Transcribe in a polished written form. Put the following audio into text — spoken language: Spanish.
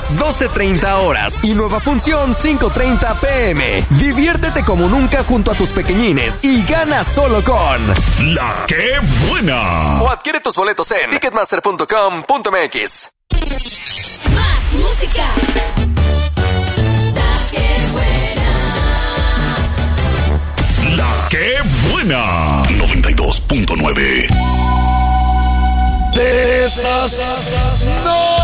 12:30 horas y nueva función 5:30 p.m. Diviértete como nunca junto a tus pequeñines y gana solo con La Que Buena. O adquiere tus boletos en ticketmaster.com.mx. Más música. La Que Buena. La Que Buena. 92.9. De esas no